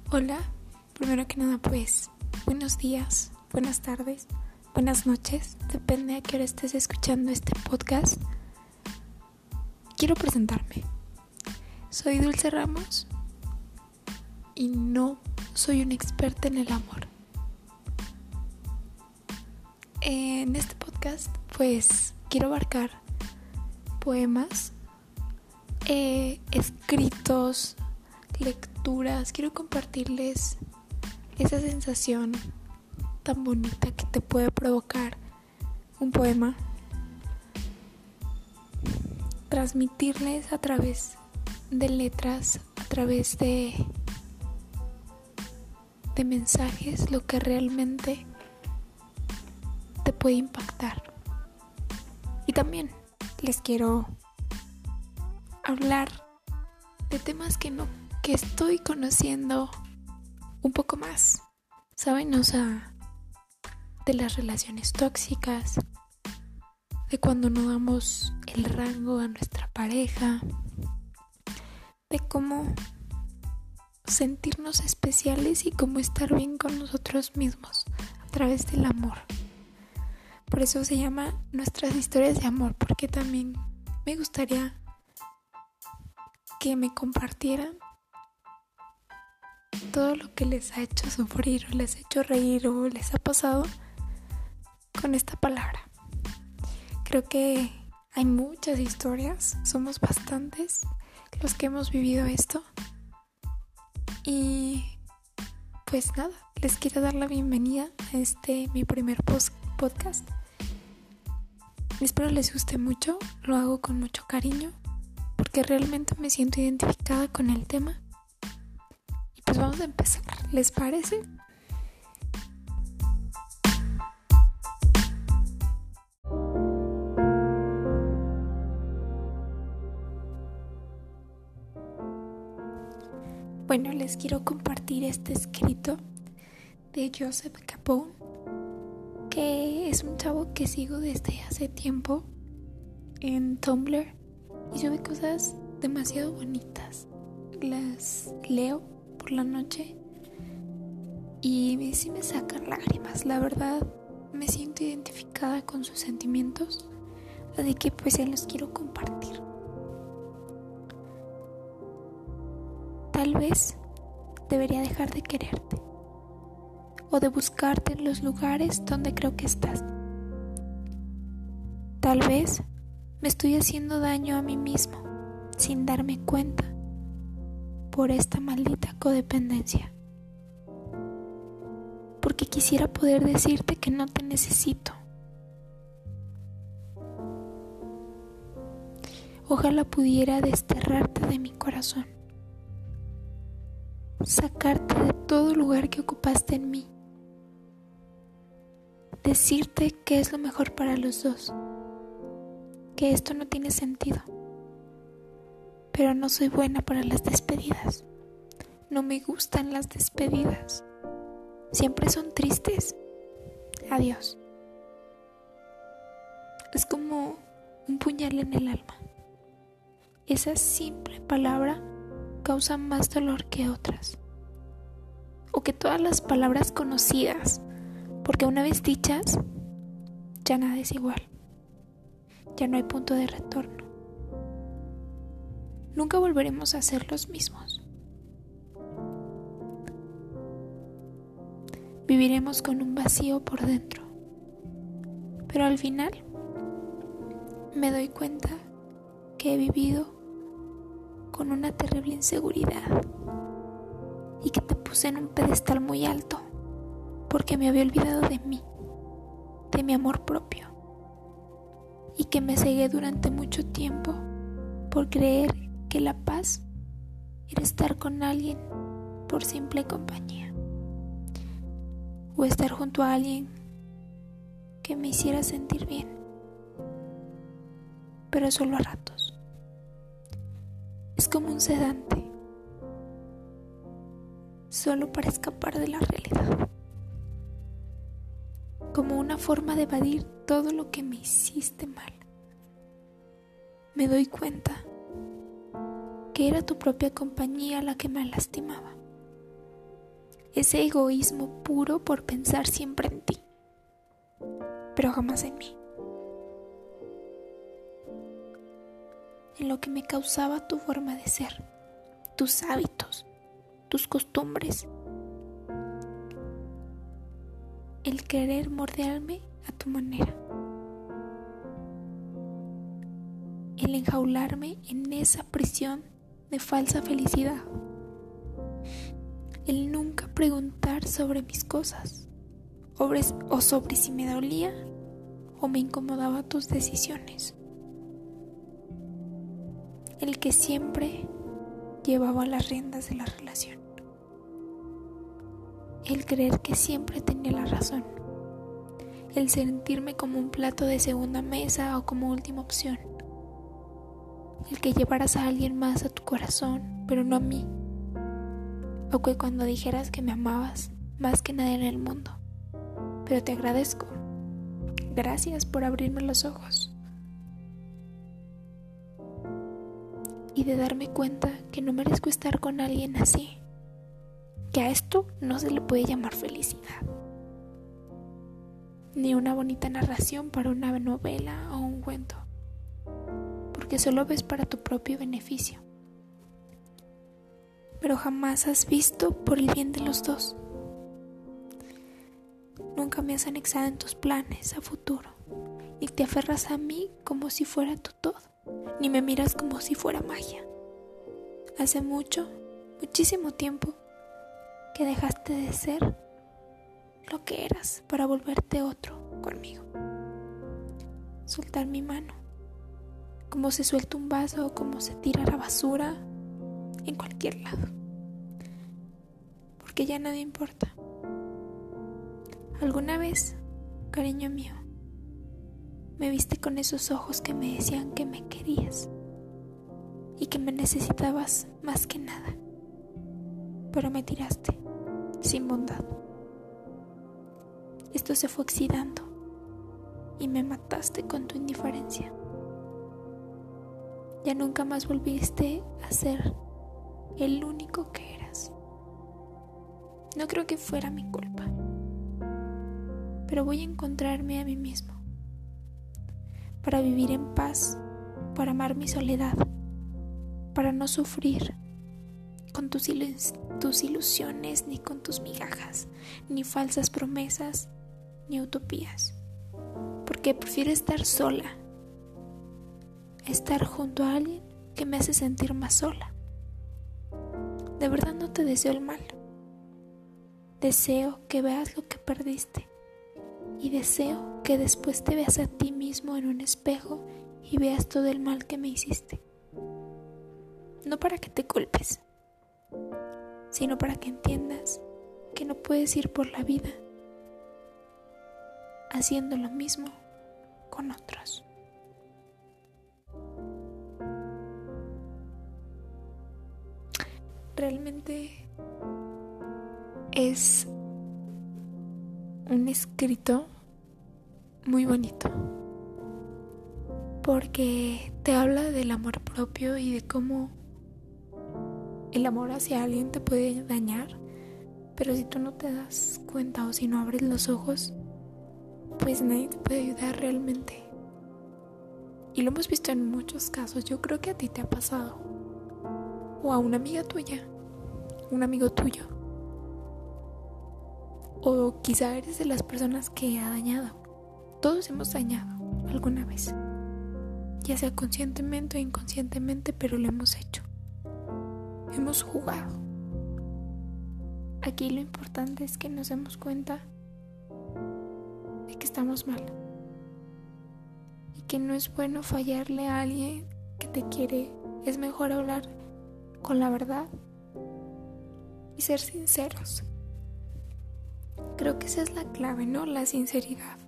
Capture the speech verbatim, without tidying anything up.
Hola, primero que nada pues buenos días, buenas tardes, buenas noches, depende a qué hora estés escuchando este podcast. Quiero presentarme, soy Dulce Ramos y no soy una experta en el amor. En este podcast pues quiero abarcar poemas, eh, escritos, lecturas. Quiero compartirles esa sensación tan bonita que te puede provocar un poema, transmitirles a través de letras, a través de de mensajes, lo que realmente te puede impactar. Y también les quiero hablar de temas que no que estoy conociendo un poco más, ¿saben? O sea, de las relaciones tóxicas, de cuando no damos el rango a nuestra pareja, de cómo sentirnos especiales y cómo estar bien con nosotros mismos a través del amor. Por eso se llama Nuestras Historias de Amor, porque también me gustaría que me compartieran todo lo que les ha hecho sufrir o les ha hecho reír o les ha pasado con esta palabra. Creo que hay muchas historias, somos bastantes los que hemos vivido esto. Y pues nada, les quiero dar la bienvenida a este mi primer post- podcast. Espero les guste mucho, lo hago con mucho cariño porque realmente me siento identificada con el tema. Y pues vamos a empezar, ¿les parece? Bueno, les quiero compartir este escrito de Joseph Capone, que es un chavo que sigo desde hace tiempo en Tumblr y sube cosas demasiado bonitas. Las leo por la noche y sí me sacan lágrimas. La verdad, me siento identificada con sus sentimientos, así que pues se los quiero compartir. Tal vez debería dejar de quererte o de buscarte en los lugares donde creo que estás. Tal vez me estoy haciendo daño a mí mismo sin darme cuenta por esta maldita codependencia. Porque quisiera poder decirte que no te necesito. Ojalá pudiera desterrarte de mi corazón, sacarte de todo lugar que ocupaste en mí, decirte que es lo mejor para los dos, que esto no tiene sentido. Pero no soy buena para las despedidas. No me gustan las despedidas. Siempre son tristes. Adiós. Es como un puñal en el alma. Esa simple palabra causa más dolor que otras. O que todas las palabras conocidas, porque una vez dichas, ya nada es igual. Ya no hay punto de retorno. Nunca volveremos a ser los mismos. Viviremos con un vacío por dentro. Pero al final me doy cuenta que he vivido con una terrible inseguridad y que te puse en un pedestal muy alto porque me había olvidado de mí, de mi amor propio, y que me cegué durante mucho tiempo por creer que la paz era estar con alguien por simple compañía, o estar junto a alguien que me hiciera sentir bien, pero solo a ratos. Es como un sedante, solo para escapar de la realidad, como una forma de evadir todo lo que me hiciste mal. Me doy cuenta que era tu propia compañía la que me lastimaba. ese egoísmo puro por pensar siempre en ti, pero jamás en mí, en lo que me causaba tu forma de ser, tus hábitos, tus costumbres, el querer moldearme a tu manera, el enjaularme en esa prisión de falsa felicidad, el nunca preguntar sobre mis cosas o sobre si me dolía o me incomodaba tus decisiones, el que siempre llevaba las riendas de la relación, el creer que siempre tenía la razón, el sentirme como un plato de segunda mesa o como última opción, el que llevaras a alguien más a tu corazón, pero no a mí, o que cuando dijeras que me amabas más que nadie en el mundo, pero te agradezco, gracias por abrirme los ojos y de darme cuenta que no merezco estar con alguien así, que a esto no se le puede llamar felicidad, ni una bonita narración para una novela o un cuento, porque solo ves para tu propio beneficio, pero jamás has visto por el bien de los dos. Nunca me has anexado en tus planes a futuro, ni te aferras a mí como si fuera tu todo, ni me miras como si fuera magia. Hace mucho, muchísimo tiempo, que dejaste de ser lo que eras para volverte otro conmigo. Soltar mi mano, como se suelta un vaso o como se tira la basura en cualquier lado, porque ya nada importa. Alguna vez, cariño mío, me viste con esos ojos que me decían que me querías y que me necesitabas más que nada, pero me tiraste sin bondad. Esto se fue oxidando y me mataste con tu indiferencia. Ya nunca más volviste a ser el único que eras. No creo que fuera mi culpa, pero voy a encontrarme a mí mismo para vivir en paz, para amar mi soledad, para no sufrir con tus, ilus- tus ilusiones, ni con tus migajas, ni falsas promesas, ni utopías, porque prefiero estar sola, estar junto a alguien que me hace sentir más sola. De verdad no te deseo el mal. Deseo que veas lo que perdiste y deseo que después te veas a ti mismo en un espejo y veas todo el mal que me hiciste. No para que te culpes, sino para que entiendas que no puedes ir por la vida haciendo lo mismo con otros. Realmente es un escrito muy bonito, porque te habla del amor propio y de cómo el amor hacia alguien te puede dañar, pero si tú no te das cuenta o si no abres los ojos, pues nadie te puede ayudar realmente. Y lo hemos visto en muchos casos. Yo creo que a ti te ha pasado, o a una amiga tuya, un amigo tuyo, o quizá eres de las personas que ha dañado. Todos hemos dañado alguna vez, ya sea conscientemente o inconscientemente, pero lo hemos hecho. Hemos jugado. Aquí lo importante es que nos demos cuenta de que estamos mal y que no es bueno fallarle a alguien que te quiere. Es mejor hablar con la verdad y ser sinceros. Creo que esa es la clave, ¿no? La sinceridad.